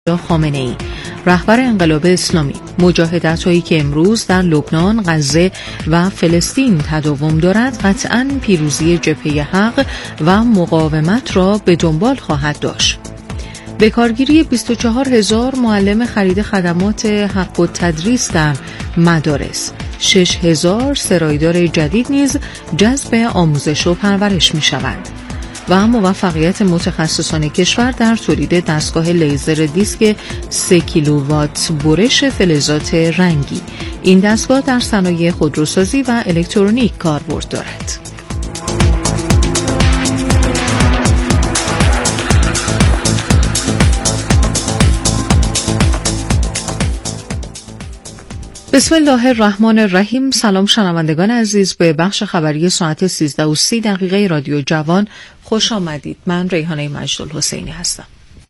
خامنه‌ای رهبر انقلاب اسلامی مجاهدت‌هایی که امروز در لبنان، غزه و فلسطین تداوم دارد قطعاً پیروزی جبهه حق و مقاومت را به دنبال خواهد داشت. به کارگیری 24,000 معلم خرید خدمات حق التدریس در مدارس، 6,000 سرایدار جدید نیز جذب آموزش و پرورش می‌شوند. و موفقیت متخصصان کشور در تولید دستگاه لیزر دیسک 3 کیلووات برش فلزات رنگی. این دستگاه در صنایع خودروسازی و الکترونیک کاربرد دارد. بسم الله الرحمن الرحیم. سلام شنوندگان عزیز، به بخش خبری ساعت 13:30 رادیو جوان خوش آمدید. من ریحانه مجدالحسینی هستم.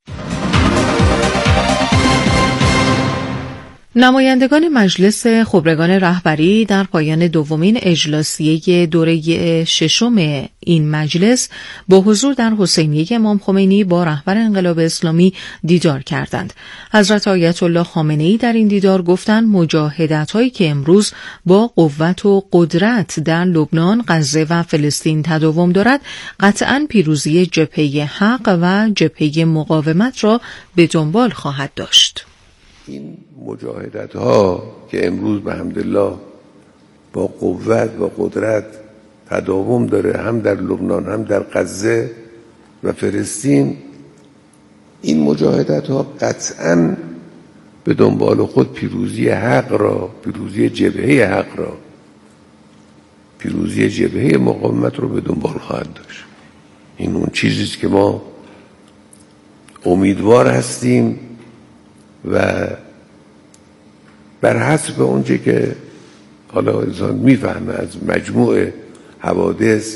نمایندگان مجلس خبرگان رهبری در پایان دومین اجلاسیه دوره ششم این مجلس با حضور در حسینیه امام خمینی با رهبر انقلاب اسلامی دیدار کردند. حضرت آیت الله خامنه‌ای در این دیدار گفتند مجاهدت‌هایی که امروز با قوت و قدرت در لبنان، غزه و فلسطین تداوم دارد قطعاً پیروزی جبهه حق و جبهه مقاومت را به دنبال خواهد داشت. این مجاهدت ها که امروز به حمدالله با قوت و قدرت تداوم داره، هم در لبنان هم در غزه و فلسطین، این مجاهدت ها قطعاً به دنبال خود پیروزی حق را، پیروزی جبهه حق را، پیروزی جبهه مقاومت رو به دنبال خواهد داشت. این اون چیزیست که ما امیدوار هستیم و بر حسب اونچه که حالا انسان میفهمه از مجموع حوادث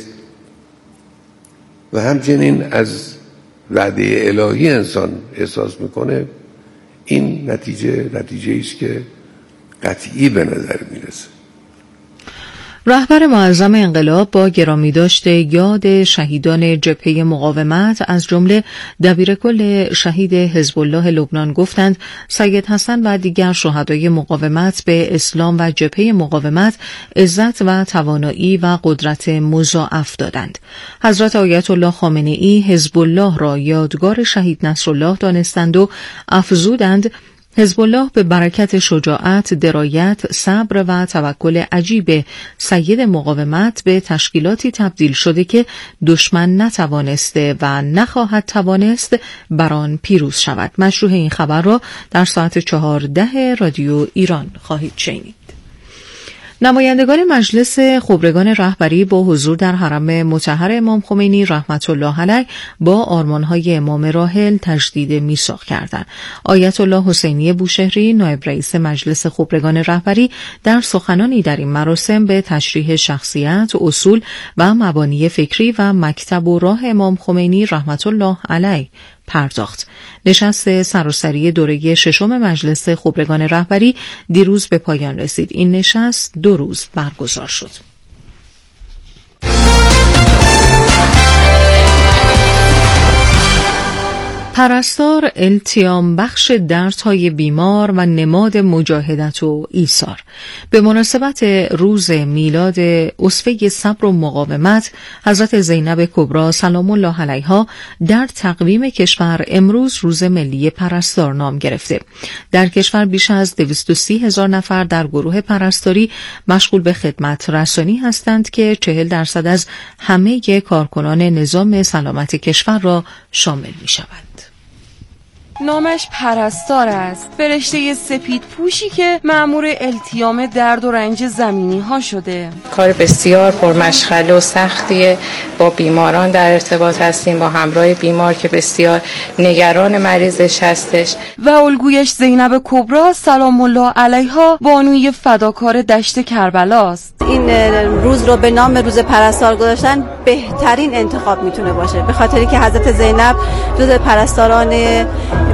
و همچنین از وعده الهی انسان احساس میکنه، این نتیجه است که قطعی به نظر میرسه. رهبر معظم انقلاب با گرامی داشته یاد شهیدان جبهه مقاومت از جمله دبیرکل شهید حزب الله لبنان گفتند سید حسن و دیگر شهدای مقاومت به اسلام و جبهه مقاومت عزت و توانایی و قدرت مضاعف دادند. حضرت آیت الله خامنه‌ای حزب الله را یادگار شهید نصرالله دانستند و افزودند حزب الله به برکت شجاعت، درایت، صبر و توکل عجیب سید مقاومت به تشکیلاتی تبدیل شده که دشمن نتوانسته و نخواهد توانست بر آن پیروز شود. مشروح این خبر را در ساعت 14 رادیو ایران خواهید شنید. نمایندگان مجلس خبرگان رهبری با حضور در حرم مطهر امام خمینی رحمت الله علیه با آرمان‌های امام راحل تجدید میثاق کردند. آیت الله حسینی بوشهری نایب رئیس مجلس خبرگان رهبری در سخنانی در این مراسم به تشریح شخصیت، اصول و مبانی فکری و مکتب و راه امام خمینی رحمت الله علیه پرداخت. نشست سراسری دوره ششم مجلس خبرگان رهبری دیروز به پایان رسید. این نشست 2 روز برگزار شد. پرستار التیام بخش دردهای بیمار و نماد مجاهدت و ایثار. به مناسبت روز میلاد اسوه صبر و مقاومت حضرت زینب کبری سلام الله علیها در تقویم کشور امروز روز ملی پرستار نام گرفته. در کشور بیش از 230,000 نفر در گروه پرستاری مشغول به خدمت رسانی هستند که 40% از همه کارکنان نظام سلامت کشور را شامل می شوند. نامش پرستار است، فرشته سپید پوشی که مأمور التیام درد و رنج زمینی ها شده. کار بسیار پرمشغله و سختیه. با بیماران در ارتباط هستیم، با همراه بیمار که بسیار نگران مریضش هستش. و الگویش زینب کبری سلام الله علیها بانوی فداکار دشت کربلاست. این روز رو به نام روز پرستار گذاشتن بهترین انتخاب میتونه باشه، به خاطری که حضرت زینب جز پرستاران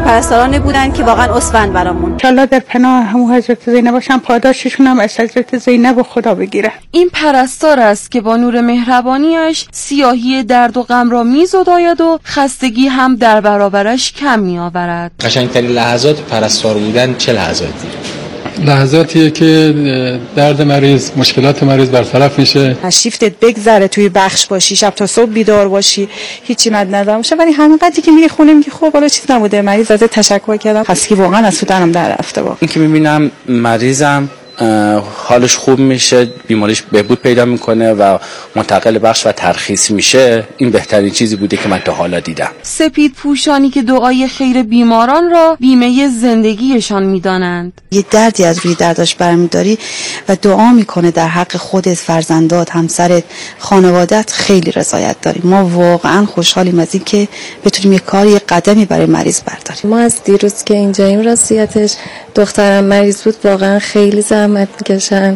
پرستاران بودن که واقعا اسوند برامون. انشالله در پناه همون حضرت زینب باشن، پاداششون هم از حضرت زینب و خدا بگیره. این پرستار است که با نور مهربانیش سیاهی درد و غم را میزداید و خستگی هم در برابرش کم میآورد. قشنگترین لحظات پرستار بودن چه لحظاتی؟ لحظاتیه که درد مریض، مشکلات مریض برطرف میشه. شیفتت بگذره، توی بخش باشی، شب تا صبح بیدار باشی، هیچی مد نظر باشه، ولی همین قدری که میری خونه میگی خب حالا چیز نبوده، مریض ازت تشکر کردم، خستگی واقعا از سودنم در رفته. این که میبینم مریضم حالش خوب میشه، بیماریش بهبود پیدا میکنه و منتقل بخش و ترخیص میشه، این بهترین چیزی بوده که من تا حالا دیدم. سپید پوشانی که دعای خیر بیماران را بیمه زندگیشان میدانند. یه دردی از روی درداش برمیداری و دعا میکنه در حق خودت، فرزندات، همسرت، خانوادت خیلی رضایت داریم. ما واقعا خوشحالیم از این که بتونیم یه کاری، یه قدمی برای مریض برداریم. ما از دیروز که اینجاییم راستیتش دخترم مریض بود، واقعا خیلی زحمت میکشن،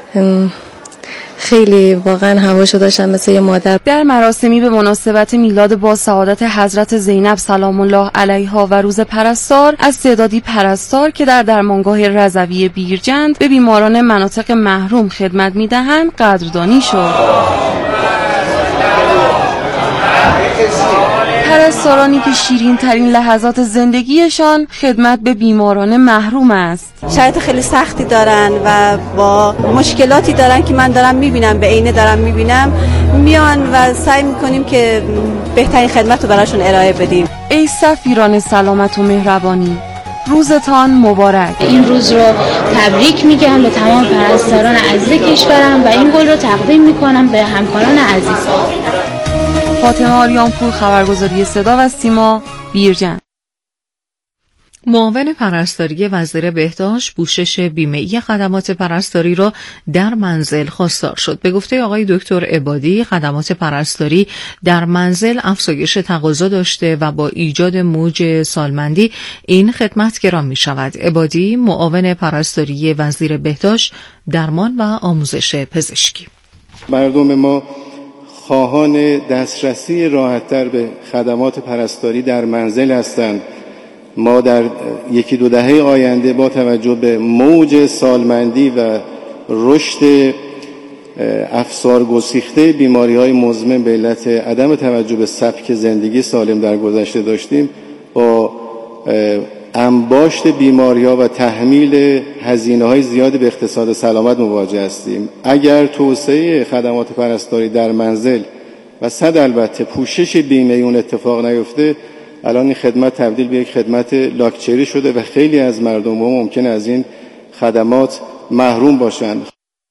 خیلی واقعا هواشو داشتن مثل یه مادر. در مراسمی به مناسبت میلاد با سعادت حضرت زینب سلام الله علیها و روز پرستار از تعدادی پرستار که در درمانگاه رضوی بیرجند به بیماران مناطق محروم خدمت میدهند قدردانی شد. پرستارانی که شیرین ترین لحظات زندگیشان خدمت به بیماران محروم است. شرایط خیلی سختی دارن و با مشکلاتی دارن که من دارم میبینم، به عینه دارم میبینم، میان و سعی میکنیم که بهترین خدمت رو براشون ارائه بدیم. ای سفیران سلامت و مهربانی، روزتان مبارک. این روز رو تبریک میگم به تمام پرستاران عزیز کشورم و این گل رو تقدیم میکنم به همکاران عزیز. فاطمه آریانپور، خبرگزاری صدا و سیما، بیرجند. معاون پرستاری وزیر بهداشت پوشش بیمه‌ای خدمات پرستاری را در منزل خواستار شد. به گفته آقای دکتر عبادی، خدمات پرستاری در منزل افزایش تقاضا داشته و با ایجاد موج سالمندی این خدمت گران می شود. عبادی، معاون پرستاری وزیر بهداشت، درمان و آموزش پزشکی: مردم ما خواهان دسترسی راحت‌تر به خدمات پرستاری در منزل هستند. ما در یکی دو دهه آینده با توجه به موج سالمندی و رشد افسار گسیخته بیماری‌های مزمن به علت عدم توجه به سبک زندگی سالم در گذشته داشتیم، با انباشت بیماری‌ها و تحمیل هزینه‌های زیادی به اقتصاد سلامت مواجه هستیم. اگر توسعه خدمات پرستاری در منزل و صد البته پوشش بیمه اون اتفاق نیفته، الان این خدمت تبدیل به یک خدمت لاکچری شده و خیلی از مردم ممکنه از این خدمات محروم باشند.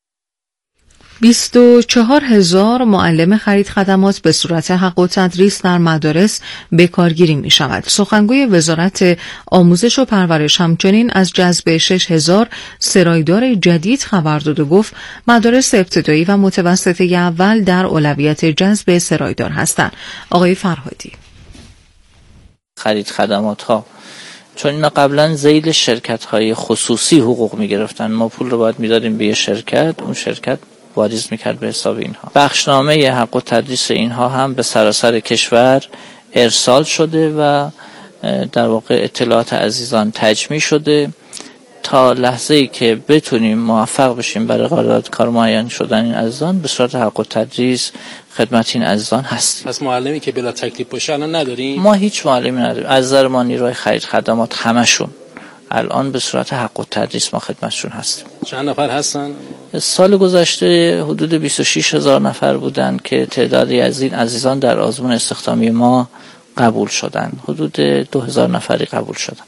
24,000 معلم خرید خدمات به صورت حق و تدریس در مدارس به کارگیری می شود. سخنگوی وزارت آموزش و پرورش همچنین از جذب 6,000 سرایدار جدید خبر داد و گفت مدارس ابتدایی و متوسطه اول در اولویت جذب سرایدار هستند. آقای فرهادی: خرید خدمات ها چون اینا قبلا ذیل شرکت های خصوصی حقوق می گرفتن، ما پول رو باید می دادیم به یه شرکت، اون شرکت واریز میکرد به حساب اینها. بخشنامه حق و تدریس اینها هم به سراسر کشور ارسال شده و در واقع اطلاعات عزیزان تجمیع شده تا لحظه‌ای که بتونیم موفق بشیم برای قرارداد کار معین شدن این عزیزان به صورت حق و تدریس خدمت این عزیزان هستیم. پس معلمی که بلا تکلیف باشه الان نداریم؟ ما هیچ معلمی نداریم. از نظر ما نیروی خرید خدمات همشون الان به صورت حق و تدریس ما خدمتشون هستیم. چند نفر هستن؟ سال گذشته حدود 26,000 نفر بودن که تعدادی از این عزیزان در آزمون استخدامی ما قبول شدن. حدود 2,000 نفری قبول شدن.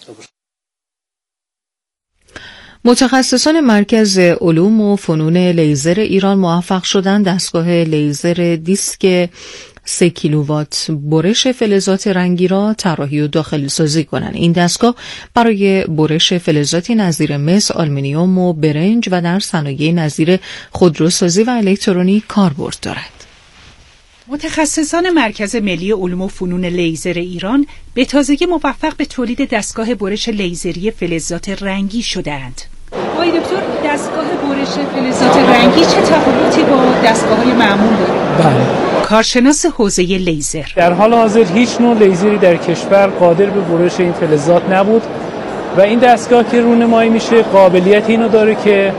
متخصصان مرکز علوم و فنون لیزر ایران موفق شدند دستگاه لیزر دیسک 3 کیلووات برش فلزات رنگی را طراحی و داخلی سازی کنند. این دستگاه برای برش فلزاتی نظیر مس، آلومینیوم و برنج و در صنایع نظیر خودروسازی و الکترونیک کاربرد دارد. متخصصان مرکز ملی علوم و فنون لیزر ایران به تازگی موفق به تولید دستگاه برش لیزری فلزات رنگی شدند. آقای دکتر، دستگاه برش فلزات رنگی چه تفاوتی با دستگاه‌های معمول داره؟ بله، کارشناس حوزه لیزر. در حال حاضر هیچ نوع لیزری در کشور قادر به برش این فلزات نبود و این دستگاه که رونمایی میشه قابلیت اینو داره که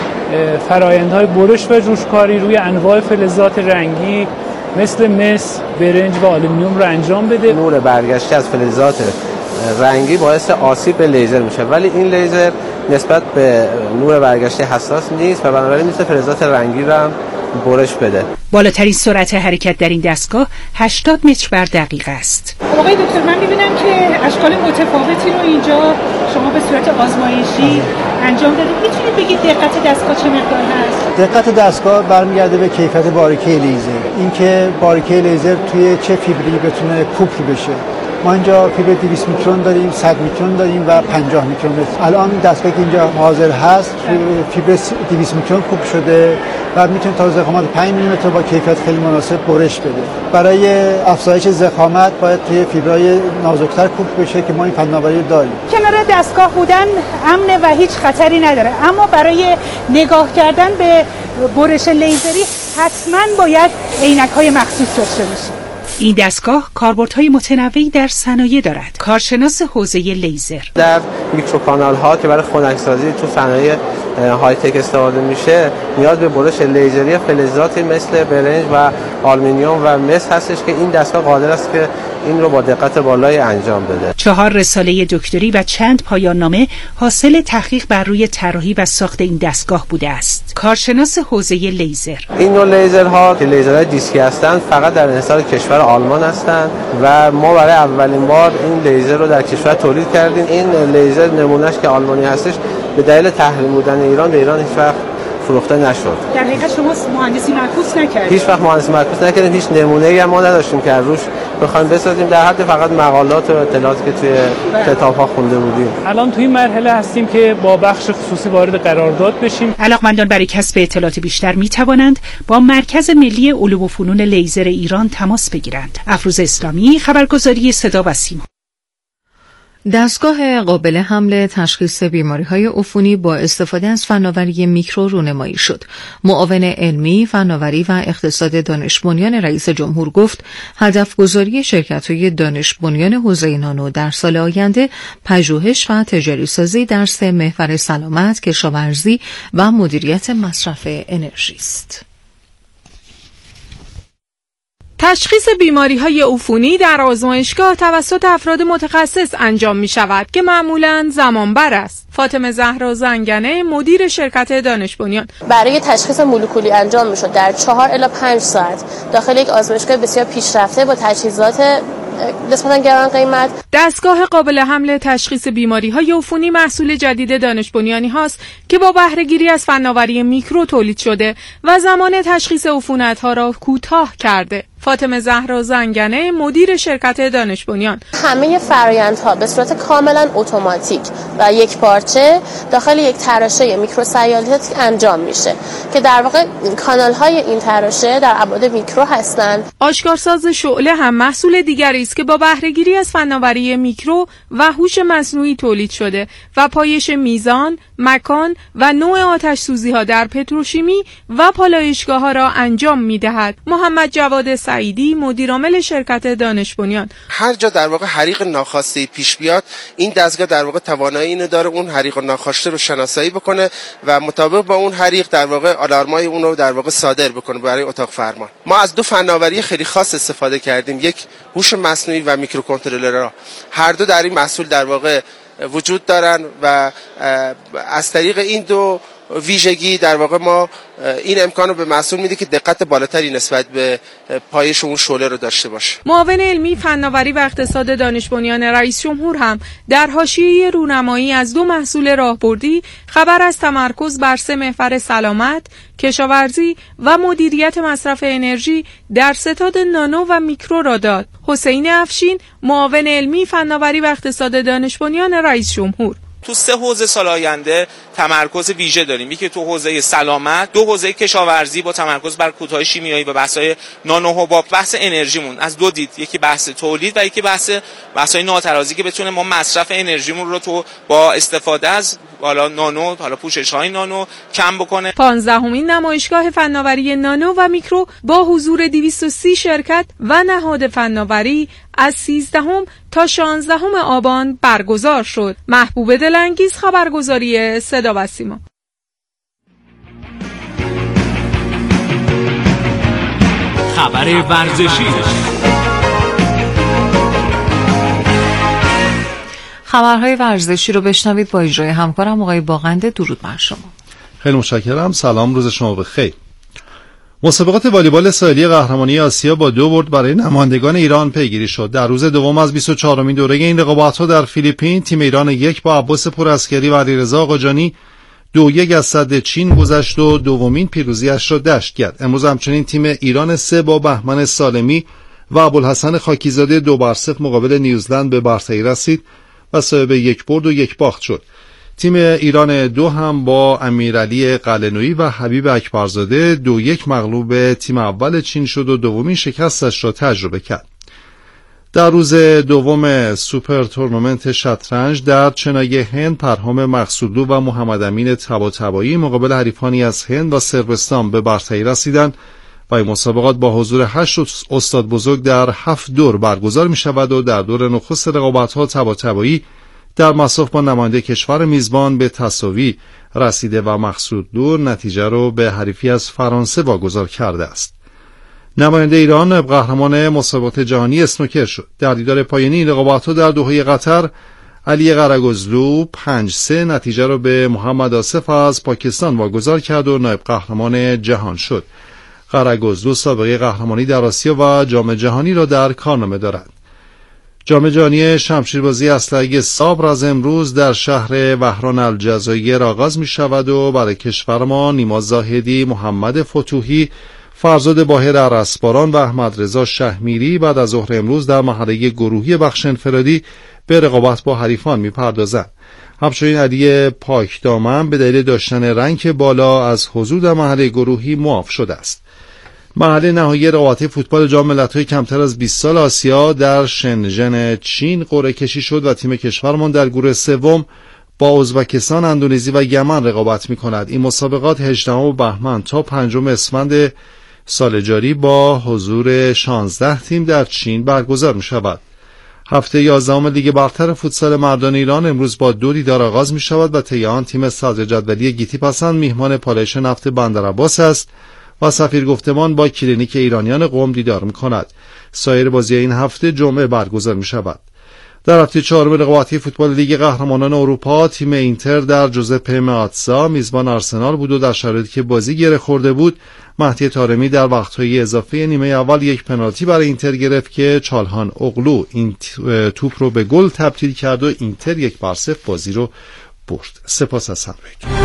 فرآیندهای برش و جوشکاری روی انواع فلزات رنگی مثل مس، برنج و آلومینیوم رو انجام بده. نور برگشته از فلزات رنگی باعث آسیب به لیزر میشه، ولی این لیزر نسبت به نور برگشته حساس نیست و بنابراین مثل فلزات رنگی رو هم برش بده. بالاترین سرعت حرکت در این دستگاه 80 متر بر دقیقه است. آقای دکتر، من می‌بینم که اشکال متفاوتی رو اینجا شما به صورت آزمایشی انجام دادید. میتونید بگید دقت دستگاه چه مقدار هست؟ دقت دستگاه برمیگرده به کیفیت باریکه لیزر. اینکه باریکه لیزر توی چه فیبری بتونه کوپل بشه. ما اینجا فیبر 200 میکرون داریم، 100 میکرون داریم و 50 میکرون. الان دستگاهی که اینجا حاضر هست فیبر 200 میکرون کوب شده و میتونه تا ضخامت 5 میلیمتر با کیفیت خیلی مناسب برش بده. برای افزایش ضخامت باید توی فیبرهای نازکتر کوب بشه که ما این فناوری داریم. کنار دستگاه بودن امنه و هیچ خطری نداره، اما برای نگاه کردن به برش لیزری حتما باید عینک‌های مخصوص داشته باشیم. این دستگاه کاربردهای متنوعی در صنایع دارد. کارشناس حوزه لیزر. در میکروکانال ها که برای خنک‌سازی تو صنایع های تک استفاده میشه، نیاز به برش لیزری فلزاتی مثل برنج و آلومینیوم و مس هستش که این دستگاه قادر است که این رو با دقت بالایی انجام بده. 4 رساله دکتری و چند پایان نامه حاصل تحقیق بر روی طراحی و ساخت این دستگاه بوده است. کارشناس حوزه لیزر. این نوع لیزرها که لیزرهای دیسکی هستند فقط در انحصار کشور آلمان هستند و ما برای اولین بار این لیزر رو در کشور تولید کردیم. این لیزر نمونهش که آلمانی هستش به دلیل تحریم بودن ایران به ایران هیچ وقت فروخته نشد. در حقیقت شما مهندسی معکوس نکردید؟ هیچ وقت مهندسی معکوس نکردیم، هیچ نمونه‌ای هم ما نداشتیم که روش بخوایم بسازیم، در حد فقط مقالات و اطلاعاتی که توی کتاب‌ها خونده بودیم. الان توی این مرحله هستیم که با بخش خصوصی وارد قرارداد بشیم. علاقمندان برای کسب اطلاعات بیشتر می‌توانند با مرکز ملی علوم و فنون لیزر ایران تماس بگیرند. افروز اسلامی، خبرگزاری صدا و سیما. دستگاه قابل حمل تشخیص بیماری‌های عفونی با استفاده از فناوری میکرو رونمایی شد. معاون علمی، فناوری و اقتصاد دانش بنیان رئیس جمهور گفت هدف گذاری شرکت‌های دانش بنیان حوزه نانو در سال آینده پژوهش و تجاری سازی در 3 محور سلامت، کشاورزی و مدیریت مصرف انرژی است. تشخیص بیماری‌های عفونی در آزمایشگاه توسط افراد متخصص انجام می‌شود که معمولاً زمانبر است. فاطمه زهرا زنگنه، مدیر شرکت دانش بنیان: برای تشخیص مولکولی انجام می‌شد در 4 الی 5 ساعت داخل یک آزمایشگاه بسیار پیشرفته با تجهیزات نسبتاً گران قیمت. دستگاه قابل حمل تشخیص بیماری‌های عفونی محصول جدید دانش بنیانی هاست که با بهره‌گیری از فناوری میکرو تولید شده و زمان تشخیص عفونت‌ها را کوتاه کرده. فاطمه زهرا زنگنه، مدیر شرکت دانش بنیان: همه فرآیندها به صورت کاملا اتوماتیک و یک پارچه داخل یک تراشه میکروسیالیت انجام میشه که در واقع کانال‌های این تراشه در ابعاد میکرو هستند. آشکارساز شعله هم محصول دیگری است که با بهره‌گیری از فناوری میکرو و هوش مصنوعی تولید شده و پایش میزان، مکان و نوع آتش سوزی‌ها در پتروشیمی و پالایشگاه‌ها را انجام می‌دهد. محمد جواد سعیدی، مدیرعامل شرکت دانش بنیان: هر جا در واقع حریق ناخواسته پیش بیاد، این دستگاه در واقع توانایی اینو داره اون حریق ناخواسته رو شناسایی بکنه و مطابق با اون حریق در واقع آلارمای اون رو در واقع صادر بکنه برای اتاق فرمان. ما از 2 فناوری خیلی خاص استفاده کردیم، یک هوش مصنوعی و میکروکنترلرها. هر دو در این محصول در واقع وجود دارن و از طریق این 2 ویژگی در واقع ما این امکان رو به محصول میده که دقت بالاتری نسبت به پایش اون شعله رو داشته باشه. معاون علمی، فناوری و اقتصاد دانش بنیان رئیس جمهور هم در حاشیه رونمایی از 2 محصول راهبردی خبر از تمرکز بر 3 محور سلامت، کشاورزی و مدیریت مصرف انرژی در ستاد نانو و میکرو را داد. حسین افشین، معاون علمی، فناوری و اقتصاد دانش بنیان رئیس جمهور: تو 3 حوزه سال آینده تمرکز ویژه داریم. یکی تو حوزه سلامت، 2 حوزه کشاورزی با تمرکز بر کودهای شیمیایی و بحث‌های نانو حباب، بحث انرژیمون از 2 دید، یکی بحث تولید و یکی بحث‌های ناترازی که بتونه ما مصرف انرژیمون رو تو با استفاده از نانو، پوشش‌های نانو کم بکنه. 15مین نمایشگاه فناوری نانو و میکرو با حضور 230 شرکت و نهاد فناوری از 13 تا 16 آبان برگزار شد. محبوب دلانگیز، خبرگزاری صدا و سیما. خبر ورزشی. خبرهای ورزشی رو بشنوید با اجرای همکارم آقای باغنده. درود بر شما. خیلی متشکرم. سلام، روز شما بخیر. مسابقات والیبال ساحلی قهرمانی آسیا با 2 برد برای نمایندگان ایران پیگیری شد. در روز دوم از 24مین دوره این رقابت‌ها در فیلیپین تیم ایران 1 با عباس پورعسکری و علیرضا آقاجانی 2-1 از صد چین گذشت و دومین پیروزیش را دشت کرد. امروز همچنین تیم ایران 3 با بهمن سالمی و ابوالحسن خاکیزاده 2-0 مقابل نیوزلند به برتری رسید و صاحب 1 برد و 1 باخت شد. تیم ایران 2 هم با امیرعلی قلعه‌نویی و حبیب اکبرزاده 2-1 مغلوب تیم اول چین شد و دومین شکستش را تجربه کرد. در روز دوم سوپر تورنمنت شطرنج در چنای هند پرهام مقصودلو و محمد امین طباطبایی مقابل حریفانی از هند و صربستان به برتری رسیدند و این مسابقات با حضور 8 استاد بزرگ در 7 دور برگزار می شود و در دور نخست رقابت‌ها طباطبایی در مصاف با نماینده کشور میزبان به تساوی رسیده و مقصودلو نتیجه رو به حریفی از فرانسه واگذار کرده است. نماینده ایران قهرمان مسابقات جهانی اسنوکر شد. در دیدار پایانی این رقابت‌ها در دوحه قطر علی قره‌گزلو 5-3 نتیجه را به محمد آصف از پاکستان واگذار کرد و نایب قهرمان جهان شد. قره‌گزلو سابقه قهرمانی در آسیا و جام جهانی را در کارنامه دارد. جام جهانی شمشیربازی اسلحه صابر از امروز در شهر وهران الجزایر آغاز می شود و برای کشور ما نیما زاهدی، محمد فتوحی، فرزاد باهر ارسباران و احمد رضا شهمیری بعد از ظهر امروز در مرحله گروهی بخش انفرادی به رقابت با حریفان می پردازند. همچنین علی پاکدامن به دلیل داشتن رنک بالا از حضور در مرحله گروهی معاف شده است. مرحله نهایی رقابت فوتبال جام ملت‌های کمتر از 20 سال آسیا در شنژن چین قرعه کشی شد و تیم کشورمان در گروه سوم با ازبکستان، اندونزی و یمن رقابت می‌کند. این مسابقات 18 بهمن تا 5 اسفند سال جاری با حضور 16 تیم در چین برگزار می‌شود. هفته 11 لیگ برتر فوتسال مردان ایران امروز با 2 دیدار آغاز می‌شود و طی آن تیم صدر جدولی گیتی پسند میهمان پالایش نفت بندرعباس است و سفیر گفتمان با کلینیک ایرانیان قم دیدار می‌کند. سایر بازی این هفته جمعه برگزار می‌شود. در هفته 4 رقابتی فوتبال لیگ قهرمانان اروپا تیم اینتر در جوزپه مئاتزا میزبان آرسنال بود و در شرایطی که بازی گره خورده بود مهدی طارمی در وقت‌های اضافه نیمه اول 1 پنالتی برای اینتر گرفت که چالهان اغلو این توپ رو به گل تبدیل کرد و اینتر 1-0 بازی رو برد. سپاس از همراهیتون.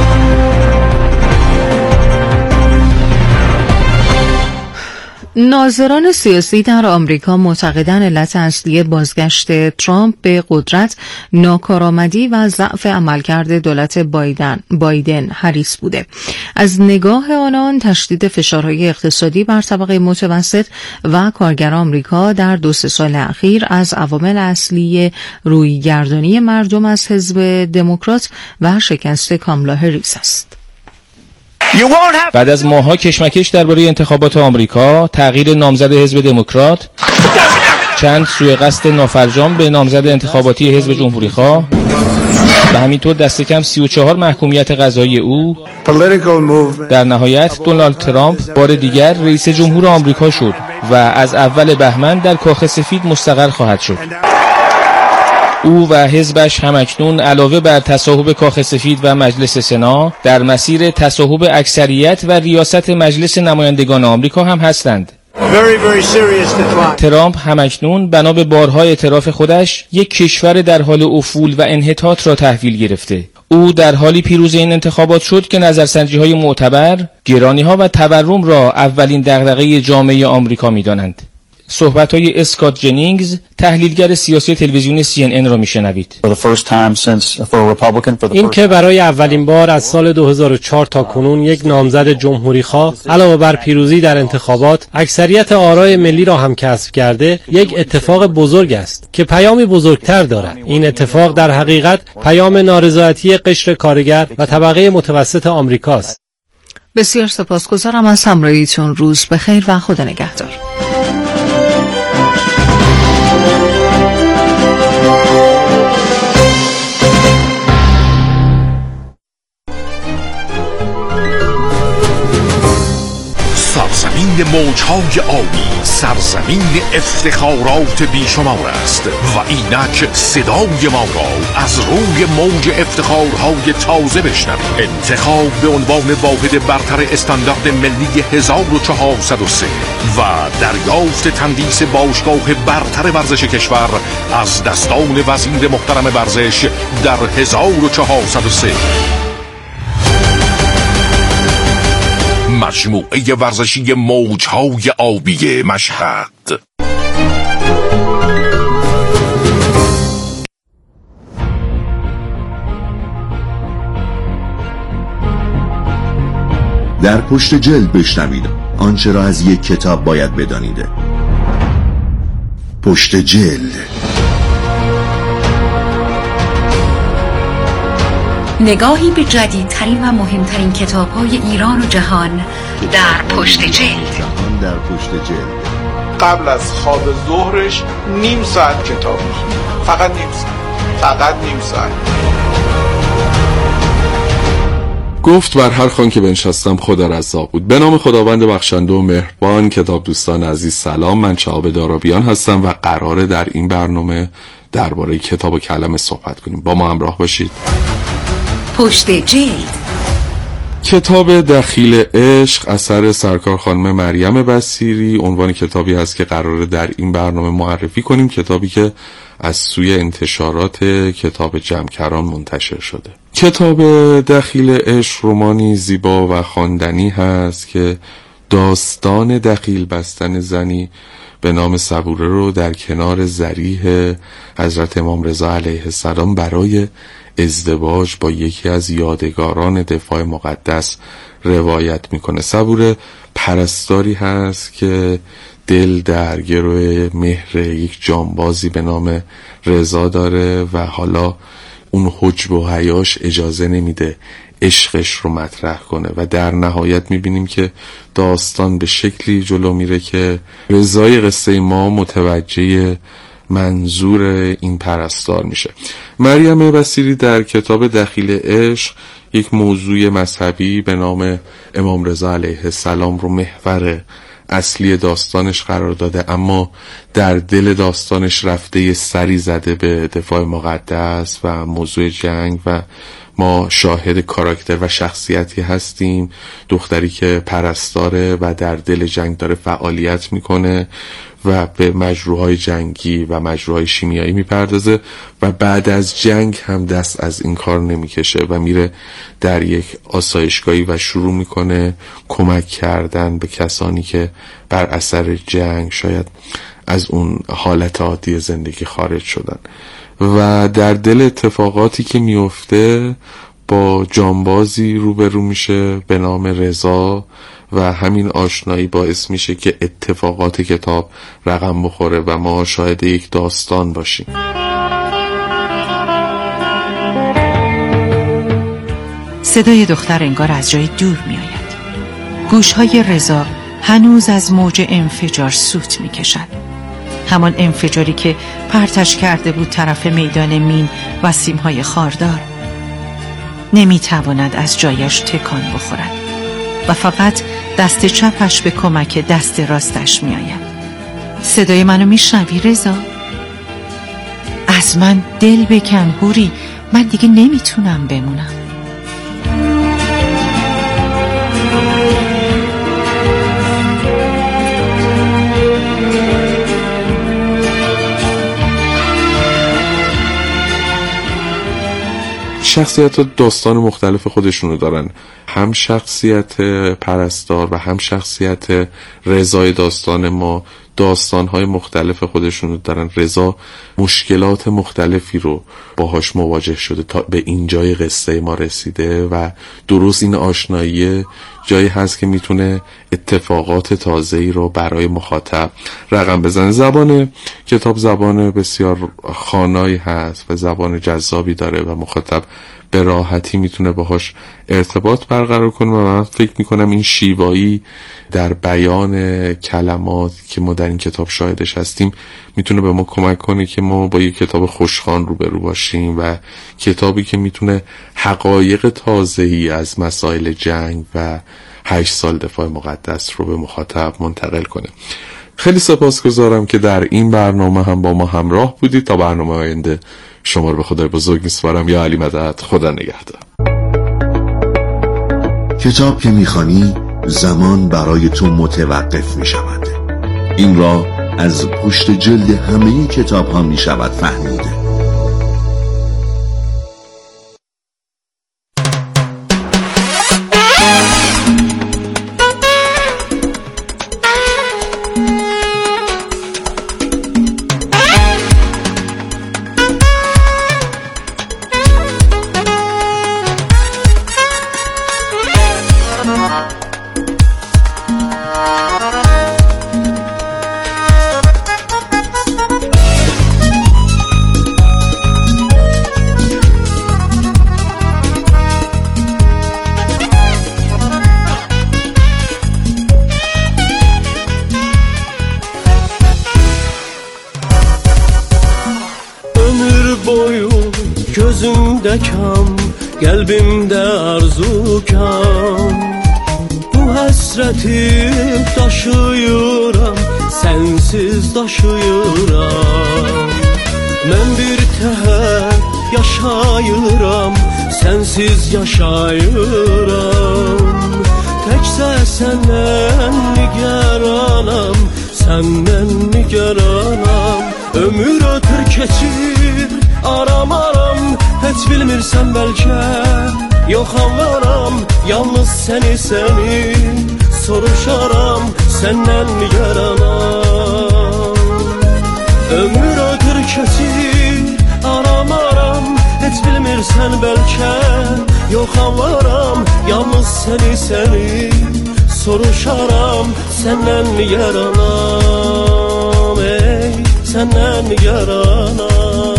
ناظران سیاسی در آمریکا معتقدند علت اصلی بازگشت ترامپ به قدرت ناکارآمدی و ضعف عملکرد دولت بایدن هریس بوده. از نگاه آنان تشدید فشارهای اقتصادی بر طبقه متوسط و کارگر آمریکا در 2-3 سال اخیر از عوامل اصلی رویگردانی مردم از حزب دموکرات و شکست کامالا هریس است. بعد از ماه‌ها کشمکش درباره انتخابات آمریکا، تغییر نامزد حزب دموکرات، چند سوء قصد نافرجام به نامزد انتخاباتی حزب جمهوری‌خواه و همینطور دست کم 34 محکومیت قضایی او، در نهایت دونالد ترامپ بار دیگر رئیس جمهور آمریکا شد و از اول بهمن در کاخ سفید مستقر خواهد شد. او و حزبش همکنون علاوه بر تصاحب کاخ سفید و مجلس سنا در مسیر تصاحب اکثریت و ریاست مجلس نمایندگان آمریکا هم هستند. ترامپ همکنون بنا به بارهای اعتراف خودش یک کشور در حال افول و انحطاط را تحویل گرفته. او در حالی پیروز این انتخابات شد که نظرسنجی‌های معتبر گرانی‌ها و تورم را اولین دغدغه جامعه آمریکا می‌دانند. صحبت‌های اسکات جنینگز، تحلیلگر سیاسی تلویزیون CNN را میشنوید. این که برای اولین بار از سال 2004 تا کنون یک نامزد جمهوری‌خواه علاوه بر پیروزی در انتخابات اکثریت آرای ملی را هم کسب کرده، یک اتفاق بزرگ است که پیامی بزرگتر دارد. این اتفاق در حقیقت پیام نارضایتی قشر کارگر و طبقه متوسط آمریکاست. بسیار سپاسگزارم از همراهیتون. روز بخیر و خدا نگهدار. سرزمین موجهای آبی، سرزمین افتخارات بیشمار است و اینک صدای ما را از روی موج افتخارهای تازه بشنوید. انتخاب به عنوان واحد برتر استاندارد ملی 1403 و دریافت تندیس باشگاه برتر ورزش کشور از دستان وزیر محترم ورزش در 1403. مجموعه ورزشی موجهای آبی مشهد. در پشت جلد بشنوید آنچه را از یک کتاب باید بدانید. پشت جلد، نگاهی به جدیدترین و مهمترین کتاب‌های ایران و جهان در پشت جلد. قبل از خواب ظهرش نیم ساعت کتاب می‌خونه. فقط نیم ساعت. گفت بر هر خوان که بنشستم خدا رزاق بود. به نام خداوند بخشنده و مهربان. کتاب دوستان عزیز سلام، من شهاب دارابیان هستم و قراره در این برنامه درباره کتاب و کلمه صحبت کنیم. با ما همراه باشید. پشت جلد، کتاب دخیل عشق اثر سرکار خانم مریم بصیری عنوان کتابی هست که قراره در این برنامه معرفی کنیم. کتابی که از سوی انتشارات کتاب جمکران منتشر شده. کتاب دخیل عشق رمانی زیبا و خواندنی هست که داستان دخیل بستن زنی به نام صبوره رو در کنار ضریح حضرت امام رضا علیه السلام برای ازدواج با یکی از یادگاران دفاع مقدس روایت میکنه. صبوره پرستاری هست که دل در گروه مهر یک جانبازی به نام رضا داره و حالا اون حجب و حیاش اجازه نمیده عشقش رو مطرح کنه و در نهایت میبینیم که داستان به شکلی جلو میره که رضای قصه ما متوجه منظور این پرستار میشه. مریم بصیری در کتاب دخیل عشق یک موضوع مذهبی به نام امام رضا علیه السلام رو محور اصلی داستانش قرار داده، اما در دل داستانش رفته سری زده به دفاع مقدس و موضوع جنگ و ما شاهد کاراکتر و شخصیتی هستیم، دختری که پرستاره و در دل جنگ داره فعالیت میکنه و به مجروحهای جنگی و مجروحهای شیمیایی میپردازه و بعد از جنگ هم دست از این کار نمیکشه و میره در یک آسایشگاهی و شروع میکنه کمک کردن به کسانی که بر اثر جنگ شاید از اون حالت عادی زندگی خارج شدن و در دل اتفاقاتی که میفته با جانبازی روبرو میشه به نام رضا و همین آشنایی باعث میشه که اتفاقات کتاب رقم بخوره و ما شاهد یک داستان باشیم. صدای دختر انگار از جای دور میآید. گوشهای رضا هنوز از موج انفجار سوت میکشد. همان انفجاری که پرتش کرده بود طرف میدان مین و سیمهای خاردار. نمیتواند از جایش تکان بخورد و فقط دست چپش به کمک دست راستش میآید. صدای منو میشنوی رضا؟ از من دل بکن هوری، من دیگه نمیتونم بمونم. شخصیت ها داستان مختلف خودشونو دارن، هم شخصیت پرستار و هم شخصیت رضای داستان ما داستان‌های مختلف خودشون رو دارن. رضا مشکلات مختلفی رو باهاش مواجه شده تا به این جای قصه ما رسیده و درست این آشنایی جایی هست که میتونه اتفاقات تازه‌ای رو برای مخاطب رقم بزنه. زبان کتاب زبان بسیار خوانایی هست و زبان جذابی داره و مخاطب به راحتی میتونه باهاش ارتباط برقرار کنه و من فکر میکنم این شیوایی در بیان کلمات که ما در این کتاب شاهدش هستیم میتونه به ما کمک کنه که ما با یک کتاب خوشخوان روبرو باشیم و کتابی که میتونه حقایق تازه‌ای از مسائل جنگ و 8 سال دفاع مقدس رو به مخاطب منتقل کنه. خیلی سپاسگزارم که در این برنامه هم با ما همراه بودید. تا برنامه آینده شما رو به خدای بزرگ میسپارم. یا علی مدد، خدا نگهدار. کتاب که میخوانی زمان برای تو متوقف میشود. این را از پشت جلد همه کتاب ها میشود فهمیده. Gözümdəkəm, qəlbimdə arzukam. Bu həsrəti daşıyıram, sənsiz daşıyıram. Mən bir təhər yaşayıram, sənsiz yaşayıram. Təkcə səndən nigaranam, səndən nigaranam. Ömür ötür keçir, aram aram, heç bilmirsən bəlkə. Yox anlaram, yalnız səni soruşaram, səndən nigaranam. Ömür ötür keçir, aram aram, heç bilmirsən bəlkə. Yox anlaram, yalnız səni soruşaram, səndən nigaranam. Ey, səndən nigaranam.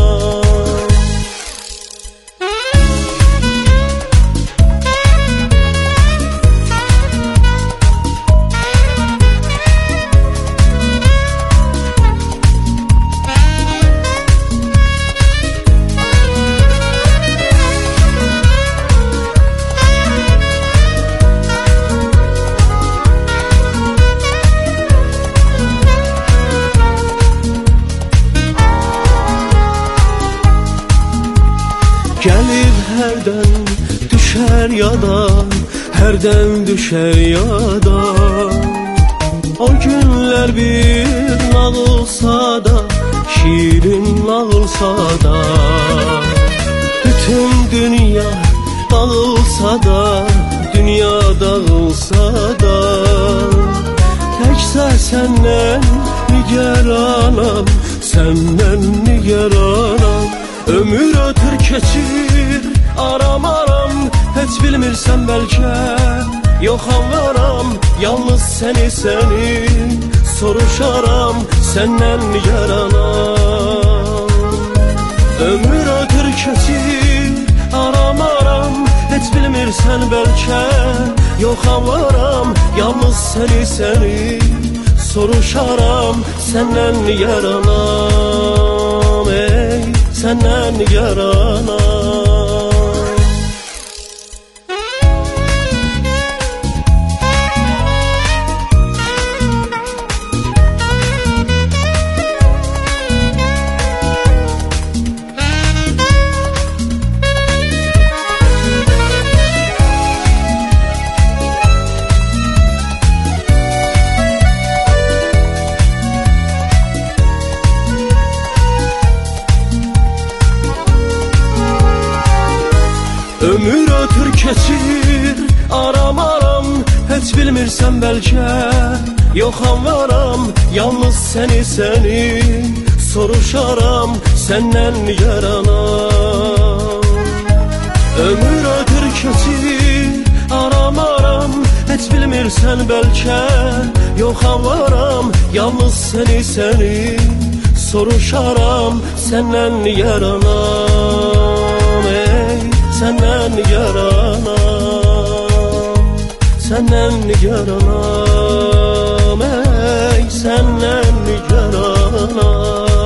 Gəlib hərdən düşər yadan, hərdən düşər yadan. O günlər bir nağılsa da, şirin nağılsa da. Bütün dünya dağılsa da, dünya dağılsa da. Təkcə səndən nigaranam, səndən nigaranam. Ömür ötür keçir, aram aram, heç bilmirsən bəlkə. Yox anlaram, yalnız səni soruşaram, səndən nigaranam. Ömür ötür keçir, aram aram, heç bilmirsən bəlkə. Yox anlaram, yalnız səni soruşaram, səndən nigaranam. Ey, səndən nigaranam. Ömür ötür keçir, aram aram, heç bilmirsən bəlkə. Yox anvaram, yalnız seni soruşaram səndən yaranan. Ömür ötür keçir, aram heç bilmirsən bəlkə. Yox anvaram, yalnız seni soruşaram səndən yaranan. Ey, səndən yaranan, səndən yaranan, ey, səndən yaranan.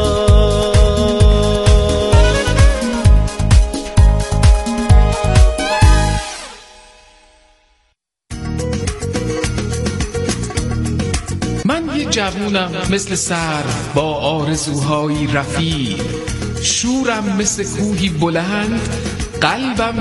من یه جوونم مثل سر با آرزوهای رفیع، شورم مثل کوهی بلند، قلبم